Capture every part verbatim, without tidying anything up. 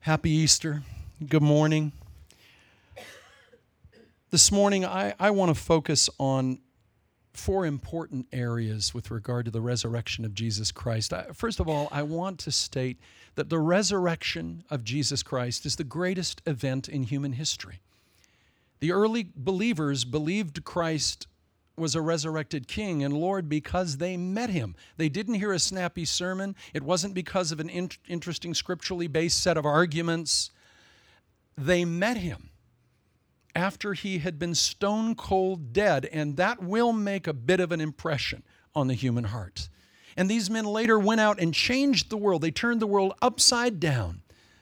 Happy Easter. Good morning. This morning, I, I want to focus on four important areas with regard to the resurrection of Jesus Christ. I, first of all, I want to state that the resurrection of Jesus Christ is the greatest event in human history. The early believers believed Christ was a resurrected King and Lord because they met him. They didn't hear a snappy sermon. It wasn't because of an in- interesting scripturally based set of arguments. They met him after he had been stone cold dead, and that will make a bit of an impression on the human heart. And these men later went out and changed the world. They turned the world upside down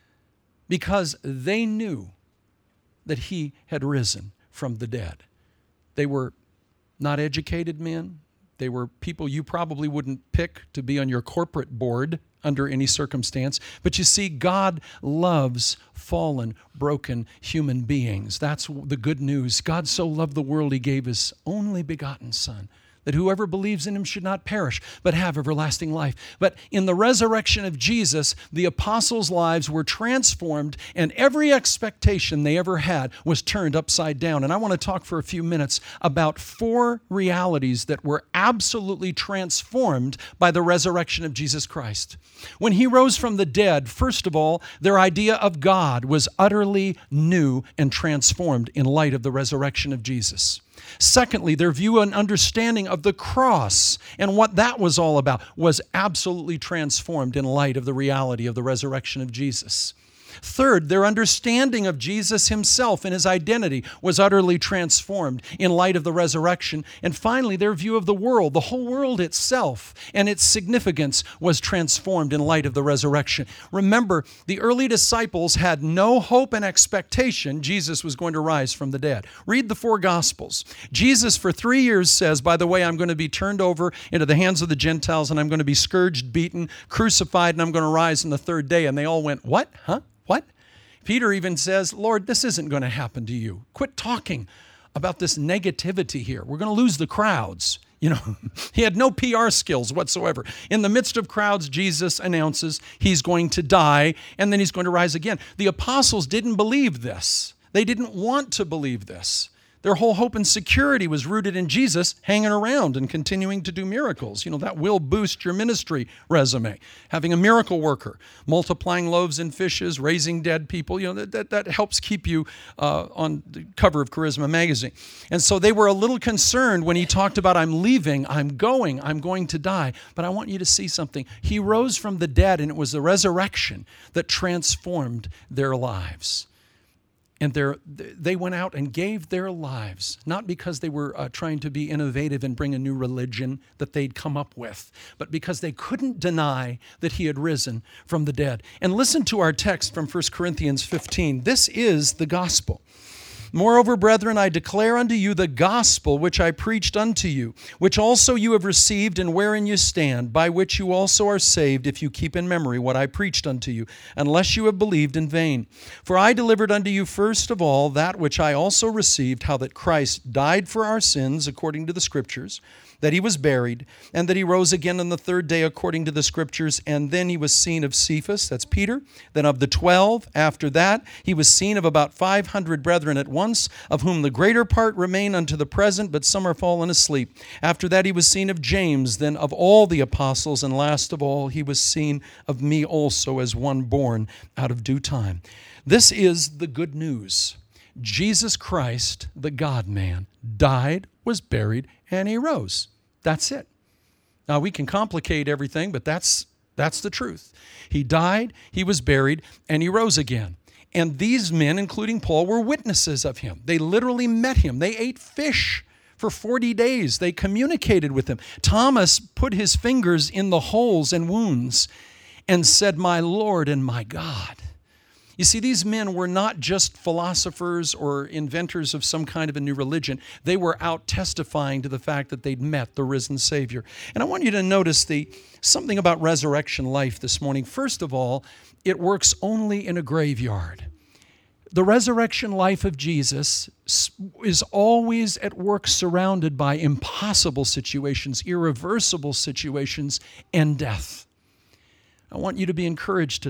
because they knew that he had risen from the dead. They were not educated men. They were people you probably wouldn't pick to be on your corporate board under any circumstance. But you see, God loves fallen, broken human beings. That's the good news. God so loved the world, he gave his only begotten Son, that whoever believes in him should not perish, but have everlasting life. But in the resurrection of Jesus, the apostles' lives were transformed, and every expectation they ever had was turned upside down. And I want to talk for a few minutes about four realities that were absolutely transformed by the resurrection of Jesus Christ. When he rose from the dead, first of all, their idea of God was utterly new and transformed in light of the resurrection of Jesus. Secondly, their view and understanding of the cross and what that was all about was absolutely transformed in light of the reality of the resurrection of Jesus. Third, their understanding of Jesus himself and his identity was utterly transformed in light of the resurrection. And finally, their view of the world, the whole world itself, and its significance was transformed in light of the resurrection. Remember, the early disciples had no hope and expectation Jesus was going to rise from the dead. Read the four Gospels. Jesus for three years says, by the way, I'm going to be turned over into the hands of the Gentiles, and I'm going to be scourged, beaten, crucified, and I'm going to rise on the third day. And they all went, what? Huh? What? Peter even says, Lord, this isn't going to happen to you. Quit talking about this negativity here. We're going to lose the crowds. You know, he had no P R skills whatsoever. In the midst of crowds, Jesus announces he's going to die and then he's going to rise again. The apostles didn't believe this. They didn't want to believe this. Their whole hope and security was rooted in Jesus hanging around and continuing to do miracles. You know, that will boost your ministry resume. Having a miracle worker, multiplying loaves and fishes, raising dead people, you know, that, that, that helps keep you uh, on the cover of Charisma magazine. And so they were a little concerned when he talked about, I'm leaving, I'm going, I'm going to die. But I want you to see something. He rose from the dead, and it was the resurrection that transformed their lives. And they went out and gave their lives, not because they were uh, trying to be innovative and bring a new religion that they'd come up with, but because they couldn't deny that he had risen from the dead. And listen to our text from First Corinthians fifteen. This is the gospel. Moreover, brethren, I declare unto you the gospel which I preached unto you, which also you have received and wherein you stand, by which you also are saved, if you keep in memory what I preached unto you, unless you have believed in vain. For I delivered unto you first of all that which I also received, how that Christ died for our sins according to the Scriptures, that he was buried, and that he rose again on the third day according to the Scriptures, and then he was seen of Cephas, that's Peter, then of the twelve. After that, he was seen of about five hundred brethren at once, of whom the greater part remain unto the present, but some are fallen asleep. After that, he was seen of James, then of all the apostles, and last of all, he was seen of me also as one born out of due time. This is the good news. Jesus Christ, the God-man, died, was buried, and he rose. That's it. Now, we can complicate everything, but that's that's the truth. He died, he was buried, and he rose again. And these men, including Paul, were witnesses of him. They literally met him. They ate fish for forty days. They communicated with him. Thomas put his fingers in the holes and wounds and said, my Lord and my God. You see, these men were not just philosophers or inventors of some kind of a new religion. They were out testifying to the fact that they'd met the risen Savior. And I want you to notice the something about resurrection life this morning. First of all, it works only in a graveyard. The resurrection life of Jesus is always at work surrounded by impossible situations, irreversible situations, and death. I want you to be encouraged today.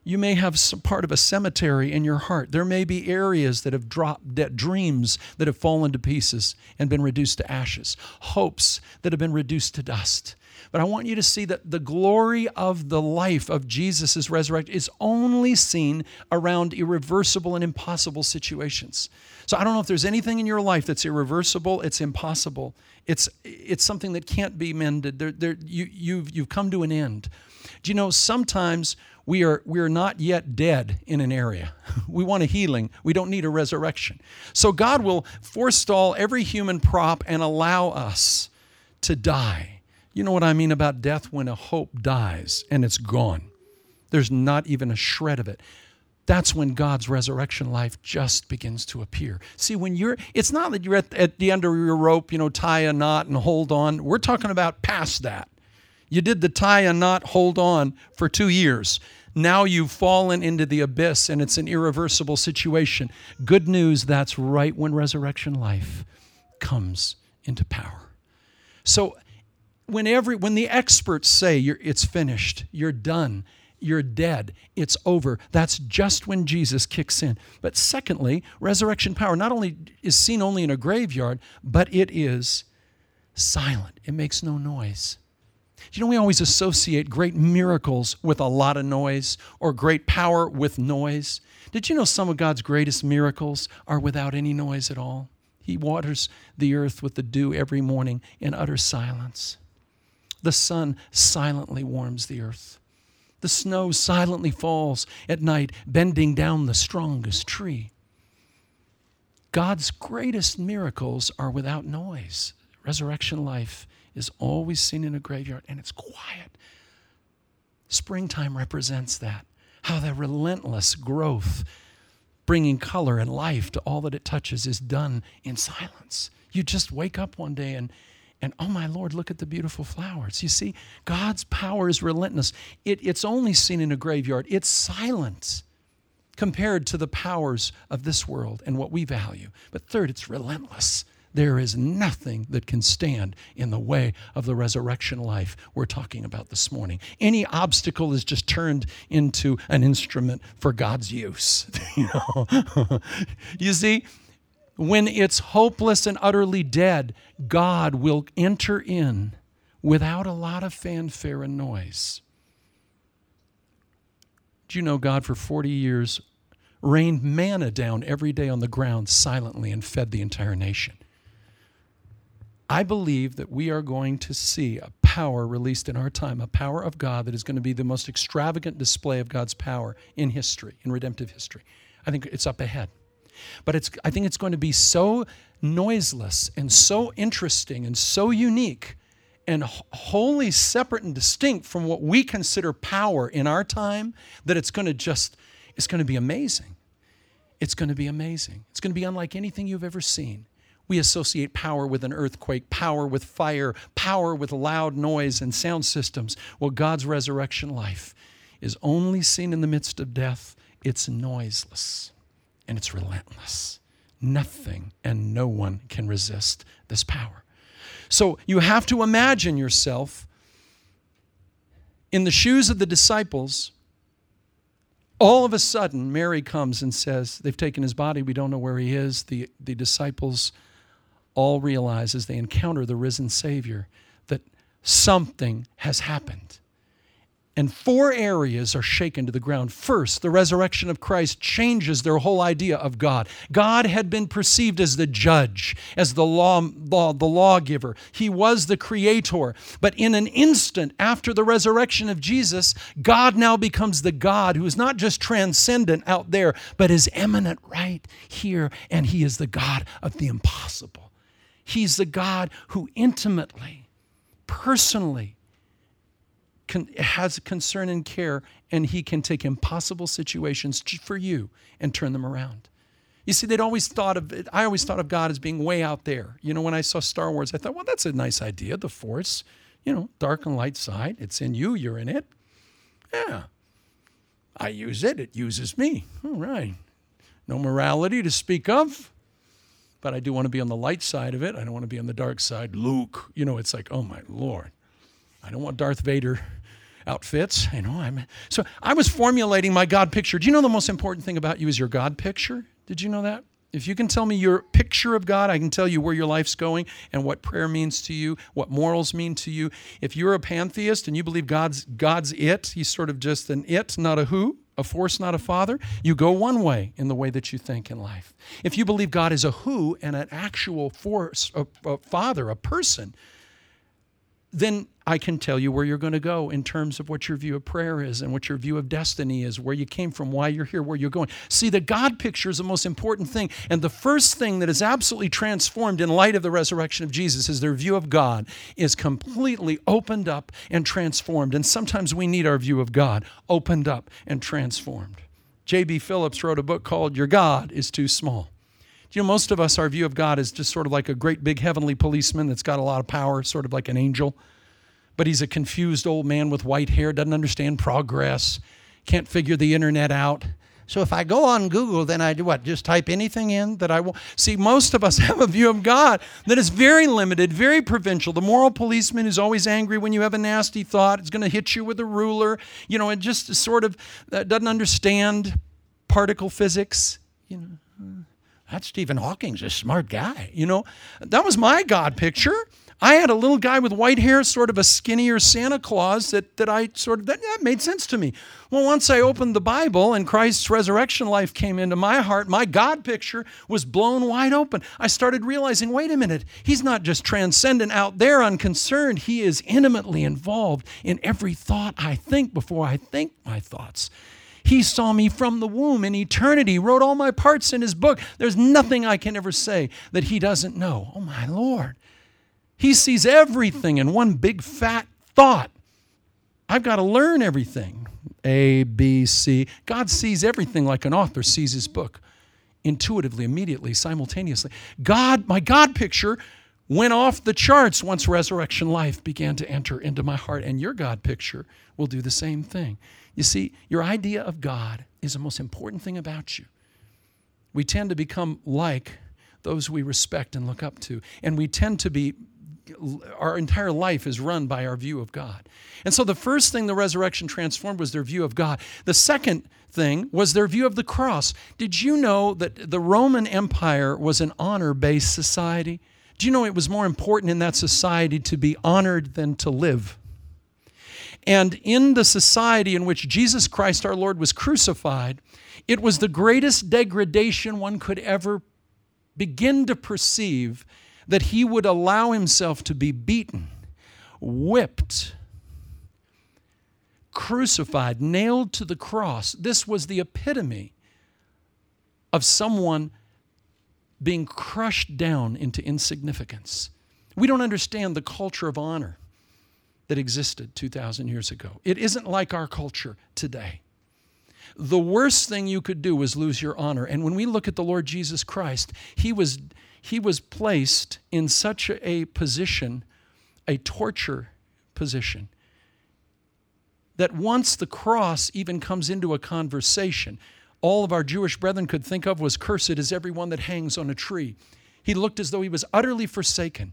You may have some part of a cemetery in your heart. There may be areas that have dropped dead, dreams that have fallen to pieces and been reduced to ashes, hopes that have been reduced to dust. But I want you to see that the glory of the life of Jesus' resurrection is only seen around irreversible and impossible situations. So I don't know if there's anything in your life that's irreversible, it's impossible. It's it's something that can't be mended. There, there, you, you've, you've come to an end. Do you know, sometimes we are, we are not yet dead in an area. We want a healing. We don't need a resurrection. So God will forestall every human prop and allow us to die. You know what I mean about death? When a hope dies and it's gone. There's not even a shred of it. That's when God's resurrection life just begins to appear. See, when you're, it's not that you're at, at the end of your rope, you know, tie a knot and hold on. We're talking about past that. You did the tie a knot, hold on for two years. Now you've fallen into the abyss and it's an irreversible situation. Good news, that's right when resurrection life comes into power. So when every, when the experts say you're, it's finished, you're done, you're dead, it's over, that's just when Jesus kicks in. But secondly, resurrection power not only is seen only in a graveyard, but it is silent. It makes no noise. You know, we always associate great miracles with a lot of noise or great power with noise. Did you know some of God's greatest miracles are without any noise at all? He waters the earth with the dew every morning in utter silence. The sun silently warms the earth. The snow silently falls at night, bending down the strongest tree. God's greatest miracles are without noise. Resurrection life is always seen in a graveyard, and it's quiet. Springtime represents that. How the relentless growth, bringing color and life to all that it touches, is done in silence. You just wake up one day and, and oh my Lord, look at the beautiful flowers. You see, God's power is relentless. It, it's only seen in a graveyard. It's silent compared to the powers of this world and what we value. But third, it's relentless. There is nothing that can stand in the way of the resurrection life we're talking about this morning. Any obstacle is just turned into an instrument for God's use. You know? You see, when it's hopeless and utterly dead, God will enter in without a lot of fanfare and noise. Do you know God for forty years rained manna down every day on the ground silently and fed the entire nation? I believe that we are going to see a power released in our time, a power of God that is going to be the most extravagant display of God's power in history, in redemptive history. I think it's up ahead. But it's, I think it's going to be so noiseless and so interesting and so unique and wholly separate and distinct from what we consider power in our time that it's going to just, it's going to be amazing. It's going to be amazing. It's going to be unlike anything you've ever seen. We associate power with an earthquake, power with fire, power with loud noise and sound systems. Well, God's resurrection life is only seen in the midst of death. It's noiseless and it's relentless. Nothing and no one can resist this power. So you have to imagine yourself in the shoes of the disciples. All of a sudden, Mary comes and says, they've taken his body. We don't know where he is. The, the disciples all realize as they encounter the risen Savior that something has happened. And four areas are shaken to the ground. First, the resurrection of Christ changes their whole idea of God. God had been perceived as the judge, as the law, law, the lawgiver. He was the creator. But in an instant after the resurrection of Jesus, God now becomes the God who is not just transcendent out there, but is eminent right here. And he is the God of the impossible. He's the God who intimately, personally, Can, has concern and care, and he can take impossible situations for you and turn them around. You see, they'd always thought of it, I always thought of God as being way out there. You know, when I saw Star Wars, I thought, well, that's a nice idea, the Force. You know, dark and light side. It's in you, you're in it. Yeah. I use it, it uses me. All right. No morality to speak of. But I do want to be on the light side of it. I don't want to be on the dark side. Luke, you know, it's like, oh my Lord. I don't want Darth Vader outfits. You know, I'm so I was formulating my God picture. Do you know the most important thing about you is your God picture? Did you know that? If you can tell me your picture of God, I can tell you where your life's going and what prayer means to you, what morals mean to you. If you're a pantheist and you believe God's God's it, he's sort of just an it, not a who, a force, not a father, you go one way in the way that you think in life. If you believe God is a who and an actual force, a, a father, a person, then I can tell you where you're going to go in terms of what your view of prayer is and what your view of destiny is, where you came from, why you're here, where you're going. See, the God picture is the most important thing. And the first thing that is absolutely transformed in light of the resurrection of Jesus is their view of God is completely opened up and transformed. And sometimes we need our view of God opened up and transformed. J B Phillips wrote a book called Your God is Too Small. You know, most of us, our view of God is just sort of like a great big heavenly policeman that's got a lot of power, sort of like an angel. But he's a confused old man with white hair, doesn't understand progress, can't figure the internet out. So if I go on Google, then I do what? Just type anything in that I want. See, most of us have a view of God that is very limited, very provincial. The moral policeman who's always angry when you have a nasty thought is going to hit you with a ruler. You know, and just sort of uh, doesn't understand particle physics. You know, that Stephen Hawking's a smart guy. You know, that was my God picture. I had a little guy with white hair, sort of a skinnier Santa Claus that, that I sort of, that, that made sense to me. Well, once I opened the Bible and Christ's resurrection life came into my heart, my God picture was blown wide open. I started realizing, wait a minute, he's not just transcendent out there unconcerned. He is intimately involved in every thought I think before I think my thoughts. He saw me from the womb in eternity, wrote all my parts in his book. There's nothing I can ever say that he doesn't know. Oh, my Lord. He sees everything in one big fat thought. I've got to learn everything. A, B, C. God sees everything like an author sees his book, intuitively, immediately, simultaneously. God, my God picture went off the charts once resurrection life began to enter into my heart, and your God picture will do the same thing. You see, your idea of God is the most important thing about you. We tend to become like those we respect and look up to, and we tend to be our entire life is run by our view of God. And so the first thing the resurrection transformed was their view of God. The second thing was their view of the cross. Did you know that the Roman Empire was an honor-based society? Do you know it was more important in that society to be honored than to live? And in the society in which Jesus Christ our Lord was crucified, it was the greatest degradation one could ever begin to perceive that he would allow himself to be beaten, whipped, crucified, nailed to the cross. This was the epitome of someone being crushed down into insignificance. We don't understand the culture of honor that existed two thousand years ago. It isn't like our culture today. The worst thing you could do was lose your honor. And when we look at the Lord Jesus Christ, he was He was placed in such a position, a torture position, that once the cross even comes into a conversation, all of our Jewish brethren could think of was, cursed is everyone that hangs on a tree. He looked as though he was utterly forsaken.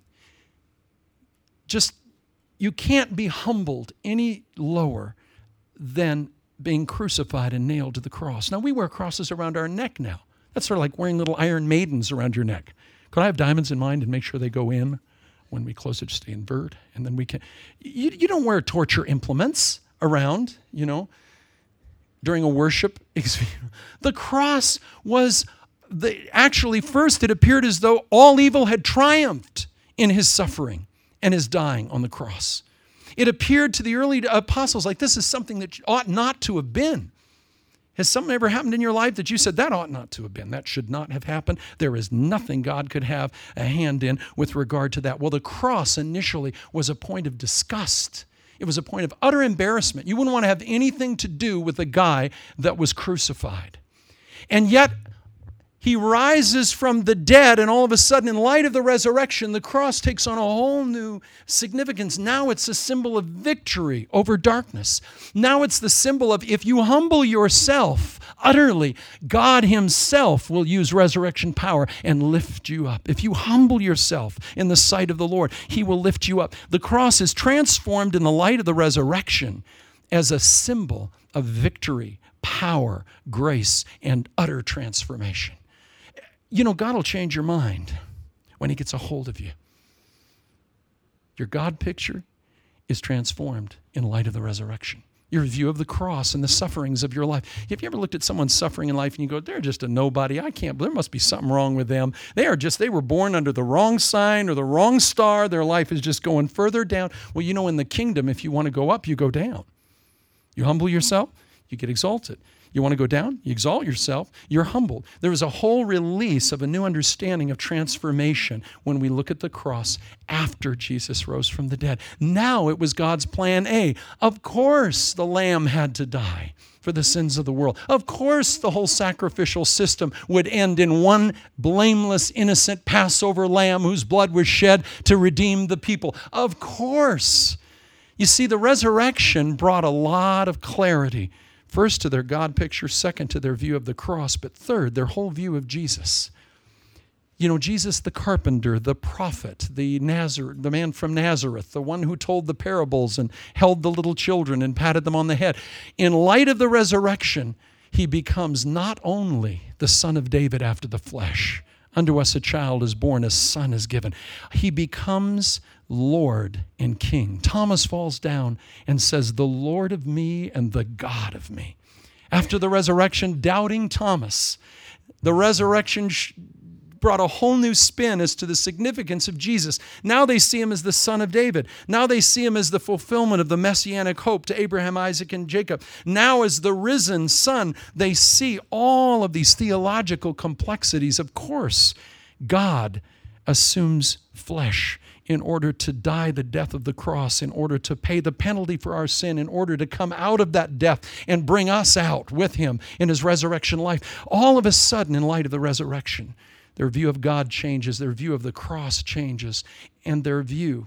Just, you can't be humbled any lower than being crucified and nailed to the cross. Now, we wear crosses around our neck now. That's sort of like wearing little iron maidens around your neck. Could I have diamonds in mind and make sure they go in when we close it, just to invert? And then we can, you, you don't wear torture implements around, you know, during a worship experience. The cross was, the, actually first it appeared as though all evil had triumphed in his suffering and his dying on the cross. It appeared to the early apostles like this is something that ought not to have been. Has something ever happened in your life that you said, that ought not to have been, that should not have happened? There is nothing God could have a hand in with regard to that. Well, the cross initially was a point of disgust. It was a point of utter embarrassment. You wouldn't want to have anything to do with a guy that was crucified. And yet, he rises from the dead, and all of a sudden, in light of the resurrection, the cross takes on a whole new significance. Now it's a symbol of victory over darkness. Now it's the symbol of if you humble yourself utterly, God himself will use resurrection power and lift you up. If you humble yourself in the sight of the Lord, he will lift you up. The cross is transformed in the light of the resurrection, as a symbol of victory, power, grace, and utter transformation. You know, God will change your mind when he gets a hold of you. Your God picture is transformed in light of the resurrection. Your view of the cross and the sufferings of your life. Have you ever looked at someone suffering in life and you go, they're just a nobody. I can't, there must be something wrong with them. They are just, they were born under the wrong sign or the wrong star. Their life is just going further down. Well, you know, in the kingdom, if you want to go up, you go down. You humble yourself, you get exalted. You want to go down? You exalt yourself. You're humbled. There is a whole release of a new understanding of transformation when we look at the cross after Jesus rose from the dead. Now it was God's plan A. Of course the Lamb had to die for the sins of the world. Of course the whole sacrificial system would end in one blameless, innocent Passover lamb whose blood was shed to redeem the people. Of course. You see, the resurrection brought a lot of clarity. First, to their God picture, second, to their view of the cross, but third, their whole view of Jesus. You know, Jesus the carpenter, the prophet, the Nazar- the man from Nazareth, the one who told the parables and held the little children and patted them on the head. In light of the resurrection, he becomes not only the Son of David after the flesh. Unto us a child is born, a son is given. He becomes Lord and King. Thomas falls down and says, the Lord of me and the God of me. After the resurrection, doubting Thomas, the resurrection sh- brought a whole new spin as to the significance of Jesus. Now they see him as the Son of David. Now they see him as the fulfillment of the messianic hope to Abraham, Isaac, and Jacob. Now as the risen Son, they see all of these theological complexities. Of course, God assumes flesh in order to die the death of the cross, in order to pay the penalty for our sin, in order to come out of that death and bring us out with him in his resurrection life. All of a sudden, in light of the resurrection, their view of God changes, their view of the cross changes, and their view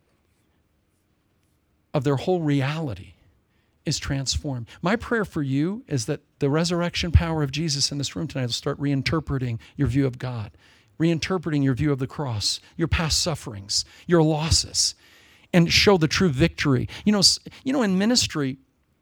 of their whole reality is transformed. My prayer for you is that the resurrection power of Jesus in this room tonight will start reinterpreting your view of God, reinterpreting your view of the cross, your past sufferings, your losses, and show the true victory. You know, you know, in ministry,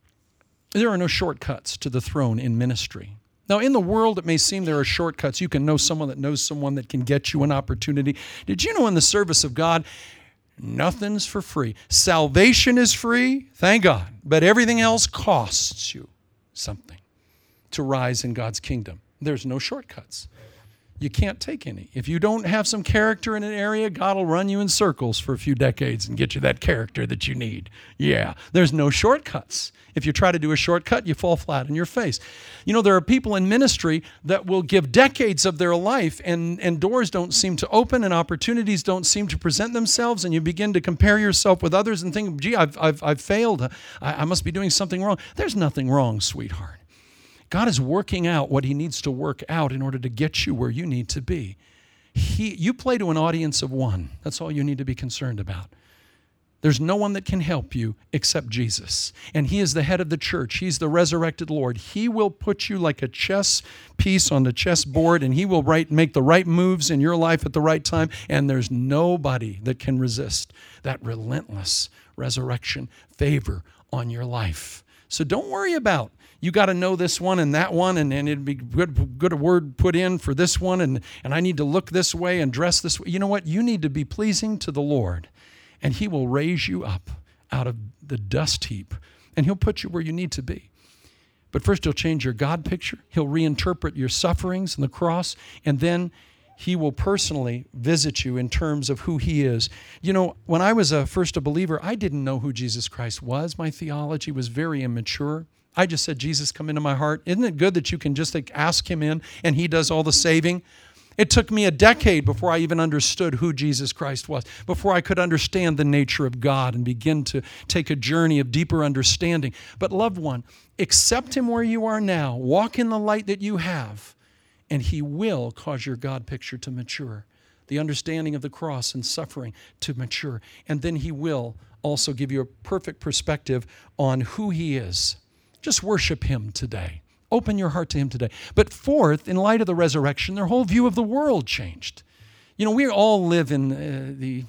there are no shortcuts to the throne in ministry. Now, in the world, it may seem there are shortcuts. You can know someone that knows someone that can get you an opportunity. Did you know in the service of God, nothing's for free? Salvation is free, thank God, but everything else costs you something to rise in God's kingdom. There's no shortcuts. You can't take any. If you don't have some character in an area, God will run you in circles for a few decades and get you that character that you need. Yeah, there's no shortcuts. If you try to do a shortcut, you fall flat on your face. You know, there are people in ministry that will give decades of their life and, and doors don't seem to open and opportunities don't seem to present themselves, and you begin to compare yourself with others and think, gee, I've, I've, I've failed. I, I must be doing something wrong. There's nothing wrong, sweetheart. God is working out what he needs to work out in order to get you where you need to be. He, you play to an audience of one. That's all you need to be concerned about. There's no one that can help you except Jesus. And he is the head of the church. He's the resurrected Lord. He will put you like a chess piece on the chessboard, and he will right, make the right moves in your life at the right time. And there's nobody that can resist that relentless resurrection favor on your life. So don't worry about, you got to know this one and that one, and, and it'd be good, good a word put in for this one, and, and I need to look this way and dress this way. You know what? You need to be pleasing to the Lord, and he will raise you up out of the dust heap, and he'll put you where you need to be. But first, he'll change your God picture. He'll reinterpret your sufferings and the cross, and then he will personally visit you in terms of who he is. You know, when I was a first a believer, I didn't know who Jesus Christ was. My theology was very immature. I just said, Jesus, come into my heart. Isn't it good that you can just like ask him in and he does all the saving? It took me a decade before I even understood who Jesus Christ was, before I could understand the nature of God and begin to take a journey of deeper understanding. But loved one, accept him where you are now. Walk in the light that you have, and he will cause your God picture to mature, the understanding of the cross and suffering to mature. And then he will also give you a perfect perspective on who he is. Just worship him today. Open your heart to him today. But fourth, in light of the resurrection, their whole view of the world changed. You know, we all live in uh, the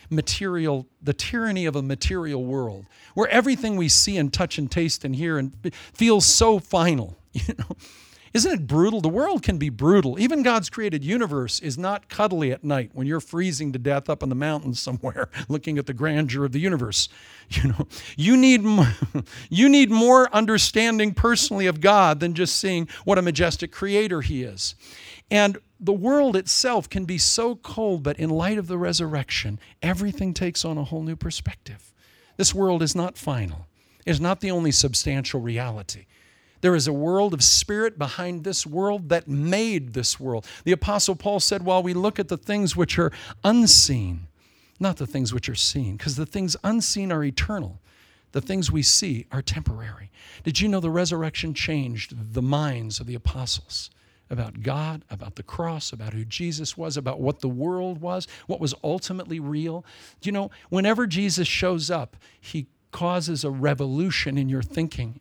material, the tyranny of a material world, where everything we see and touch and taste and hear and feels so final. You know, isn't it brutal? The world can be brutal. Even God's created universe is not cuddly at night when you're freezing to death up in the mountains somewhere, looking at the grandeur of the universe. You know, you need more, you need more understanding personally of God than just seeing what a majestic creator He is. And the world itself can be so cold, but in light of the resurrection, everything takes on a whole new perspective. This world is not final. It is not the only substantial reality. There is a world of spirit behind this world that made this world. The Apostle Paul said, while we look at the things which are unseen, not the things which are seen, because the things unseen are eternal. The things we see are temporary. Did you know the resurrection changed the minds of the apostles about God, about the cross, about who Jesus was, about what the world was, what was ultimately real? Do you know, whenever Jesus shows up, He causes a revolution in your thinking.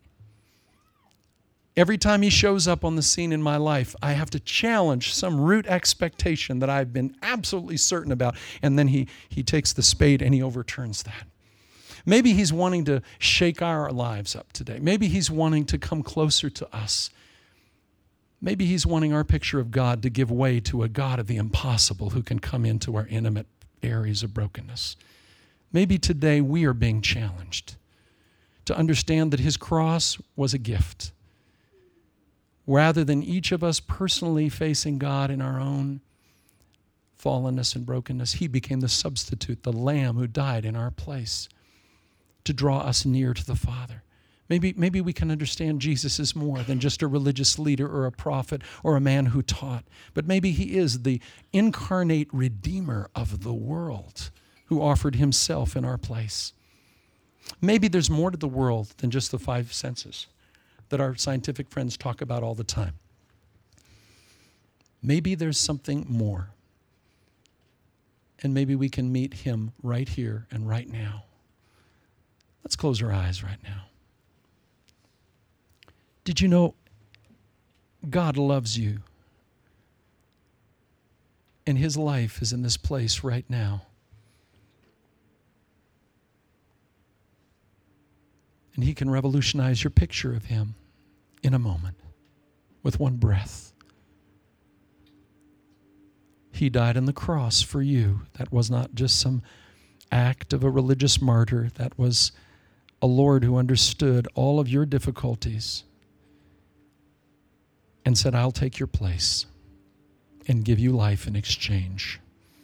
Every time He shows up on the scene in my life, I have to challenge some root expectation that I've been absolutely certain about, and then he, he takes the spade and He overturns that. Maybe He's wanting to shake our lives up today. Maybe He's wanting to come closer to us. Maybe He's wanting our picture of God to give way to a God of the impossible who can come into our intimate areas of brokenness. Maybe today we are being challenged to understand that His cross was a gift. Rather than each of us personally facing God in our own fallenness and brokenness, He became the substitute, the Lamb who died in our place to draw us near to the Father. Maybe, maybe we can understand Jesus is more than just a religious leader or a prophet or a man who taught, but maybe He is the incarnate Redeemer of the world who offered Himself in our place. Maybe there's more to the world than just the five senses that our scientific friends talk about all the time. Maybe there's something more. And maybe we can meet Him right here and right now. Let's close our eyes right now. Did you know God loves you? And His life is in this place right now. And He can revolutionize your picture of Him in a moment with one breath. He died on the cross for you. That was not just some act of a religious martyr. That was a Lord who understood all of your difficulties and said, I'll take your place and give you life in exchange.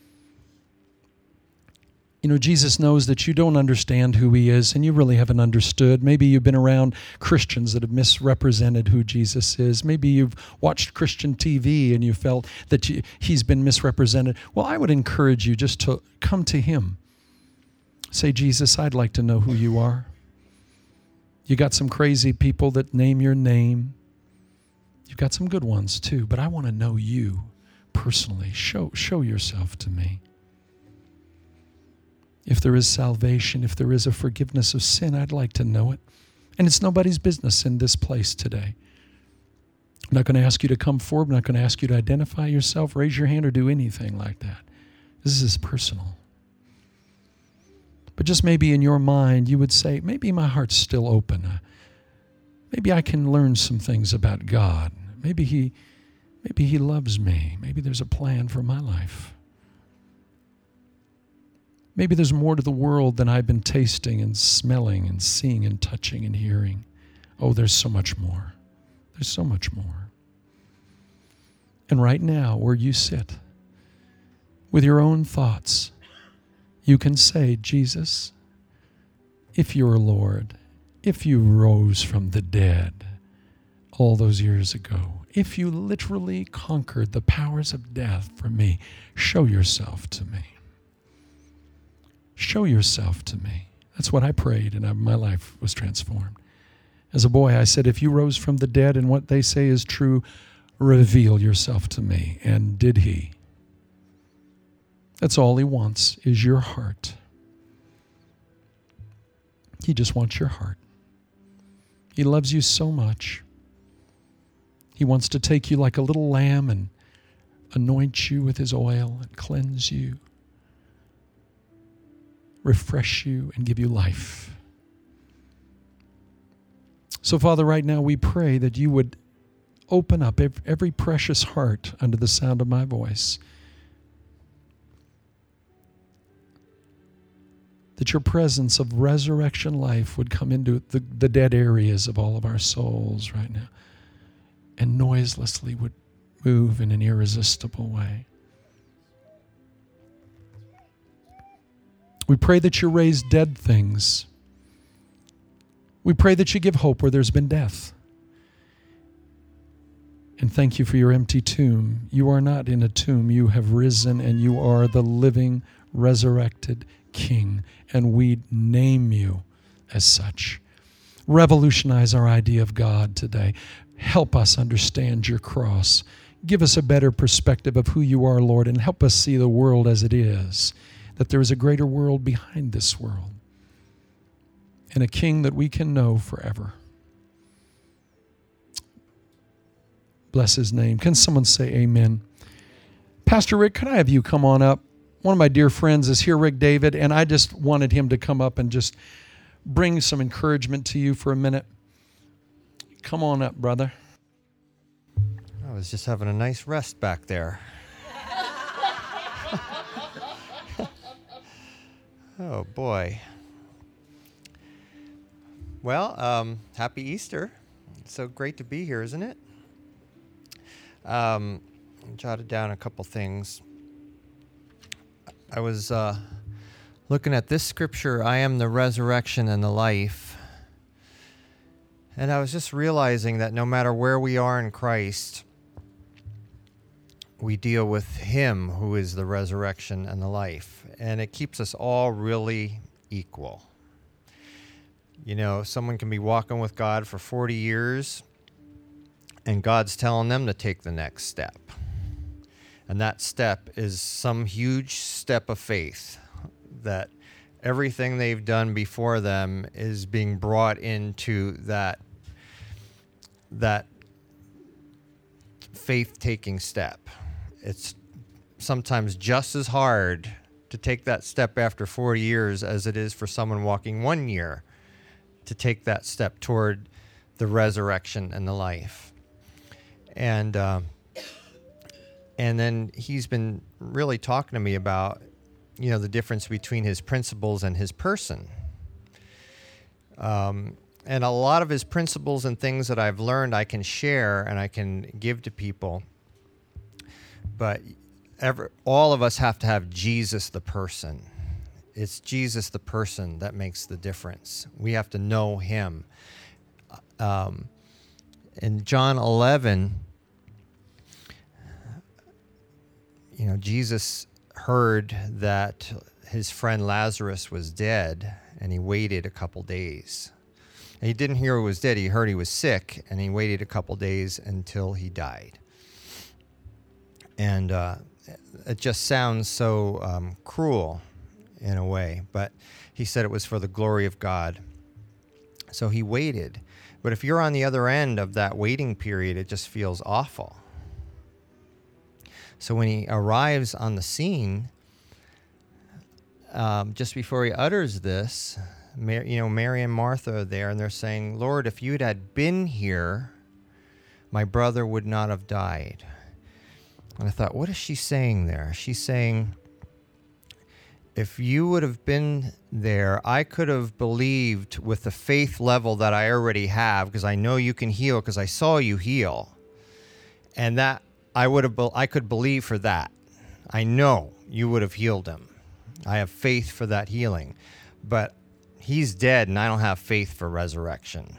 You know, Jesus knows that you don't understand who He is, and you really haven't understood. Maybe you've been around Christians that have misrepresented who Jesus is. Maybe you've watched Christian T V and you felt that you, He's been misrepresented. Well, I would encourage you just to come to Him. Say, Jesus, I'd like to know who You are. You got some crazy people that name Your name. You've got some good ones too, but I want to know You personally. Show, show Yourself to me. If there is salvation, if there is a forgiveness of sin, I'd like to know it. And it's nobody's business in this place today. I'm not going to ask you to come forward. I'm not going to ask you to identify yourself, raise your hand, or do anything like that. This is personal. But just maybe in your mind, you would say, maybe my heart's still open. Uh, maybe I can learn some things about God. Maybe he, maybe he loves me. Maybe there's a plan for my life. Maybe there's more to the world than I've been tasting and smelling and seeing and touching and hearing. Oh, there's so much more. There's so much more. And right now, where you sit, with your own thoughts, you can say, Jesus, if You're Lord, if You rose from the dead all those years ago, if You literally conquered the powers of death for me, show Yourself to me. Show Yourself to me. That's what I prayed, and I, my life was transformed. As a boy, I said, if You rose from the dead and what they say is true, reveal Yourself to me. And did He? That's all He wants, is your heart. He just wants your heart. He loves you so much. He wants to take you like a little lamb and anoint you with His oil and cleanse you. refresh you, and give you life. So, Father, right now we pray that you would open up every precious heart under the sound of my voice, that your presence of resurrection life would come into the, the dead areas of all of our souls right now and noiselessly would move in an irresistible way. We pray that you raise dead things. We pray that you give hope where there's been death. And thank you for your empty tomb. You are not in a tomb. You have risen, and you are the living, resurrected King, and we name you as such. Revolutionize our idea of God today. Help us understand your cross. Give us a better perspective of who you are, Lord, and help us see the world as it is, that there is a greater world behind this world, and a King that we can know forever. Bless his name. Can someone say amen? Pastor Rick, could I have you come on up? One of my dear friends is here, Rick David, and I just wanted him to come up and just bring some encouragement to you for a minute. Come on up, brother. I was just having a nice rest back there. Oh, boy. Well, um, happy Easter. It's so great to be here, isn't it? Um, I jotted down a couple things. I was uh, looking at this scripture, I am the resurrection and the life. And I was just realizing that no matter where we are in Christ, we deal with him who is the resurrection and the life. And it keeps us all really equal. You know, someone can be walking with God for forty years, and God's telling them to take the next step. And that step is some huge step of faith, that everything they've done before them is being brought into that, that faith-taking step. It's sometimes just as hard to take that step after forty years as it is for someone walking one year to take that step toward the resurrection and the life. And uh, and then he's been really talking to me about, you know, the difference between his principles and his person. Um, and a lot of his principles and things that I've learned I can share and I can give to people. But every, all of us have to have Jesus the person. It's Jesus the person that makes the difference. We have to know him. Um, in John eleven, you know, Jesus heard that his friend Lazarus was dead, and he waited a couple days. And he didn't hear he was dead. He heard he was sick, and he waited a couple days until he died. And uh, it just sounds so um, cruel in a way, but he said it was for the glory of God. So he waited. But if you're on the other end of that waiting period, it just feels awful. So when he arrives on the scene, um, just before he utters this, Mar- you know, Mary and Martha are there, and they're saying, Lord, if you had been here, my brother would not have died. And I thought, what is she saying there? She's saying, if you would have been there, I could have believed with the faith level that I already have, because I know you can heal, because I saw you heal. And that I would have, I could believe for that. I know you would have healed him. I have faith for that healing. But he's dead, and I don't have faith for resurrection.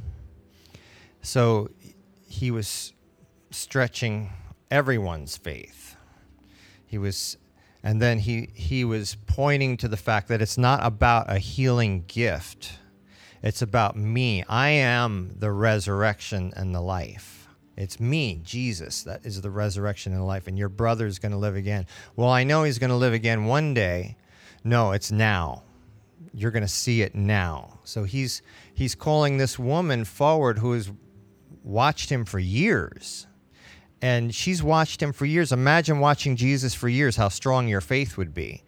So he was stretching everyone's faith. He was, and then he, he was pointing to the fact that it's not about a healing gift. It's about me. I am the resurrection and the life. It's me, Jesus, that is the resurrection and the life, and your brother's going to live again. Well, I know he's going to live again one day. No, it's now. You're going to see it now. So he's he's calling this woman forward who has watched him for years. And she's watched him for years. Imagine watching Jesus for years, how strong your faith would be.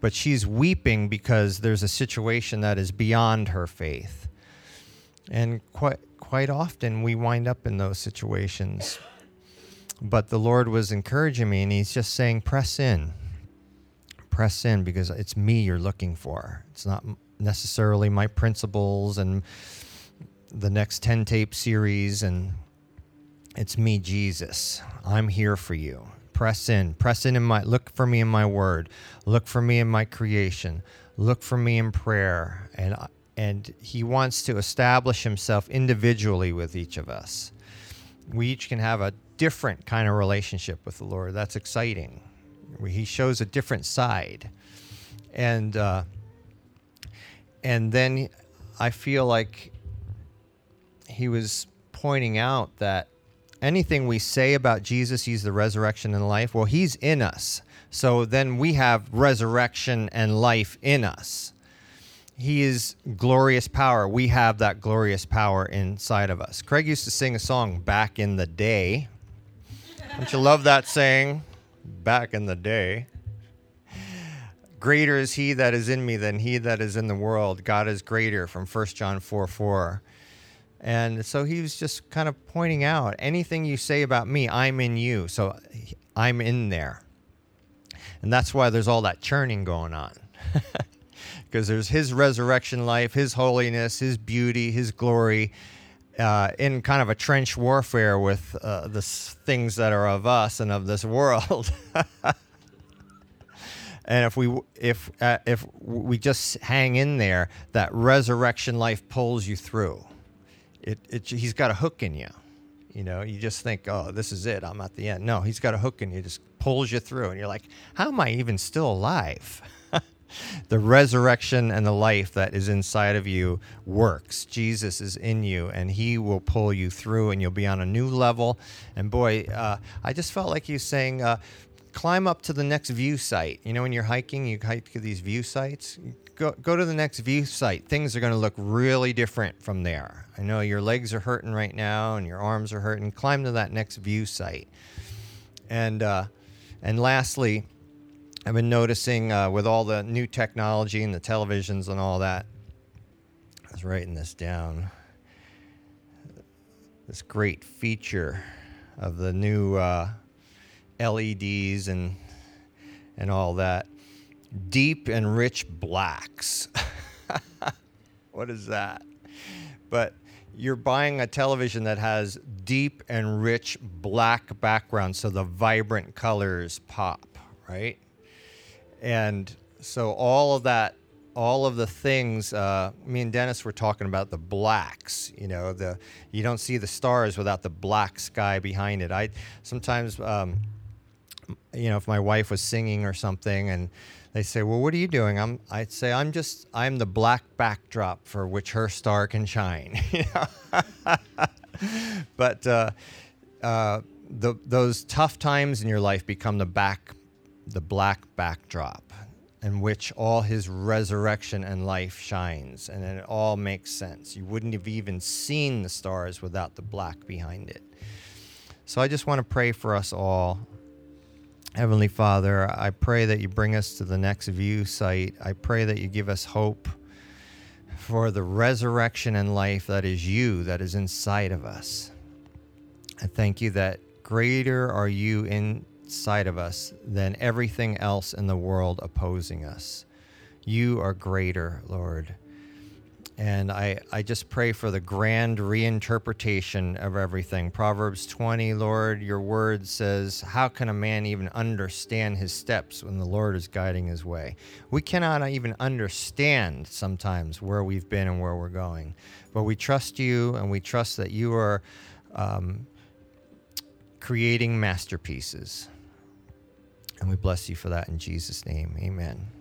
but she's weeping because there's a situation that is beyond her faith. And quite quite often we wind up in those situations. But the Lord was encouraging me, and he's just saying, press in. Press in, because it's me you're looking for. It's not necessarily my principles and the next ten tape series, and it's me, Jesus. I'm here for you. Press in. Press in in my, look for me in my word. Look for me in my creation. Look for me in prayer. And and he wants to establish himself individually with each of us. We each can have a different kind of relationship with the Lord. That's exciting. He shows a different side. And uh, and then I feel like he was pointing out that anything we say about Jesus, he's the resurrection and life, well, he's in us. So then we have resurrection and life in us. He is glorious power. We have that glorious power inside of us. Craig used to sing a song, Back in the Day. Don't you love that saying? Back in the day. Greater is he that is in me than he that is in the world. God is greater, from First John four four. And so he was just kind of pointing out, anything you say about me, I'm in you. So I'm in there. And that's why there's all that churning going on. Because there's his resurrection life, his holiness, his beauty, his glory, uh, in kind of a trench warfare with uh, the things that are of us and of this world. And if we if uh, if we just hang in there, that resurrection life pulls you through. It, it he's got a hook in you. You know, you just think, oh, this is it. I'm at the end. No, he's got a hook in you. Just pulls you through, and you're like, how am I even still alive? The resurrection and the life that is inside of you works. Jesus is in you, and he will pull you through, and you'll be on a new level. And boy, uh, I just felt like he was saying, uh, climb up to the next view site. You know, when you're hiking, you hike to these view sites. Go, go to the next view site. Things are going to look really different from there. I know your legs are hurting right now, and your arms are hurting. Climb to that next view site. And uh, and lastly, I've been noticing uh, with all the new technology and the televisions and all that, I was writing this down, this great feature of the new uh, L E Ds and and all that, deep and rich blacks. What is that? But you're buying a television that has deep and rich black background, so the vibrant colors pop, right? And so all of that, all of the things, uh, me and Dennis were talking about the blacks, you know, the you don't see the stars without the black sky behind it. I sometimes, um, you know, if my wife was singing or something and they say, well, what are you doing? I'm, I'd say, I'm just, I'm the black backdrop for which her star can shine. You know? But uh, uh, the, those tough times in your life become the back the black backdrop in which all his resurrection and life shines, and then it all makes sense. You wouldn't have even seen the stars without the black behind it. So I just want to pray for us all. Heavenly Father, I pray that you bring us to the next view site. I pray that you give us hope for the resurrection and life that is you, that is inside of us. I thank you that greater are you in side of us than everything else in the world opposing us. You are greater, Lord. And I, I just pray for the grand reinterpretation of everything. Proverbs twenty, Lord, your word says, how can a man even understand his steps when the Lord is guiding his way? We cannot even understand sometimes where we've been and where we're going. But we trust you, and we trust that you are um, creating masterpieces. And we bless you for that in Jesus' name. Amen.